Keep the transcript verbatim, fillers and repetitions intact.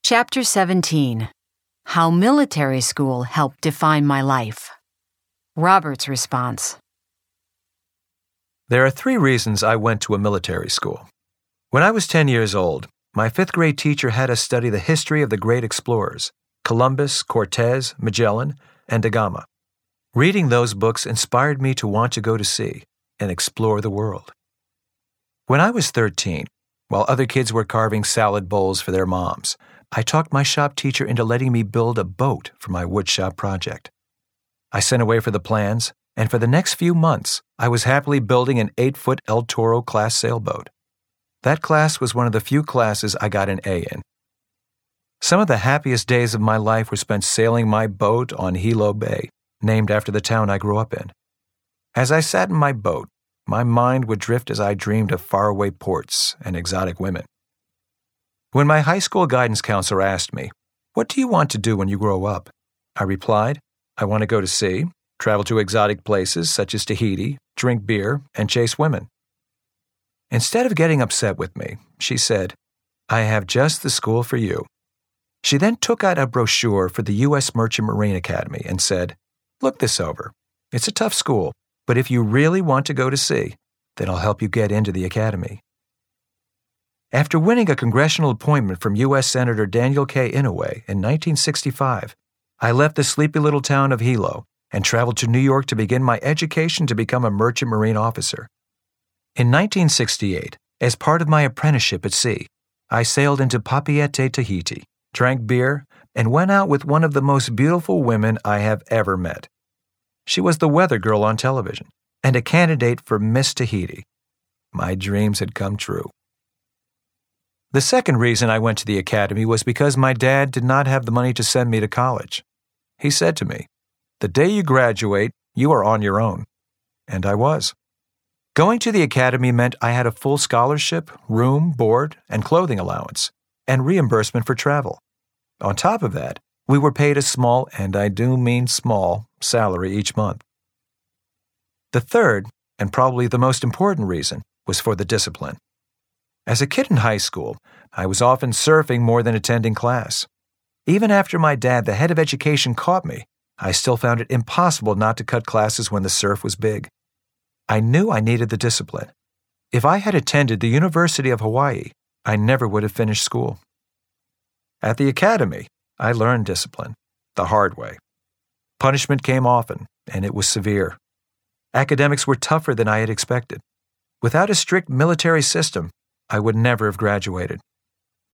Chapter seventeen. How Military School Helped Define My Life. Robert's response. There are three reasons I went to a military school. When I was ten years old, my fifth grade teacher had us study the history of the great explorers, Columbus, Cortez, Magellan, and da Gama. Reading those books inspired me to want to go to sea and explore the world. When I was thirteen, while other kids were carving salad bowls for their moms, I talked my shop teacher into letting me build a boat for my woodshop project. I sent away for the plans, and for the next few months, I was happily building an eight-foot El Toro class sailboat. That class was one of the few classes I got an A in. Some of the happiest days of my life were spent sailing my boat on Hilo Bay, named after the town I grew up in. As I sat in my boat, my mind would drift as I dreamed of faraway ports and exotic women. When my high school guidance counselor asked me, "What do you want to do when you grow up?" I replied, "I want to go to sea, travel to exotic places such as Tahiti, drink beer, and chase women." Instead of getting upset with me, she said, "I have just the school for you." She then took out a brochure for the U S Merchant Marine Academy and said, "Look this over. It's a tough school, but if you really want to go to sea, then I'll help you get into the academy." After winning a congressional appointment from U S Senator Daniel K. Inouye in nineteen sixty-five, I left the sleepy little town of Hilo and traveled to New York to begin my education to become a merchant marine officer. In nineteen sixty-eight, as part of my apprenticeship at sea, I sailed into Papeete, Tahiti, drank beer, and went out with one of the most beautiful women I have ever met. She was the weather girl on television and a candidate for Miss Tahiti. My dreams had come true. The second reason I went to the academy was because my dad did not have the money to send me to college. He said to me, "The day you graduate, you are on your own." And I was. Going to the academy meant I had a full scholarship, room, board, and clothing allowance, and reimbursement for travel. On top of that, we were paid a small, and I do mean small, salary each month. The third, and probably the most important reason, was for the discipline. As a kid in high school, I was often surfing more than attending class. Even after my dad, the head of education, caught me, I still found it impossible not to cut classes when the surf was big. I knew I needed the discipline. If I had attended the University of Hawaii, I never would have finished school. At the academy, I learned discipline, the hard way. Punishment came often, and it was severe. Academics were tougher than I had expected. Without a strict military system, I would never have graduated.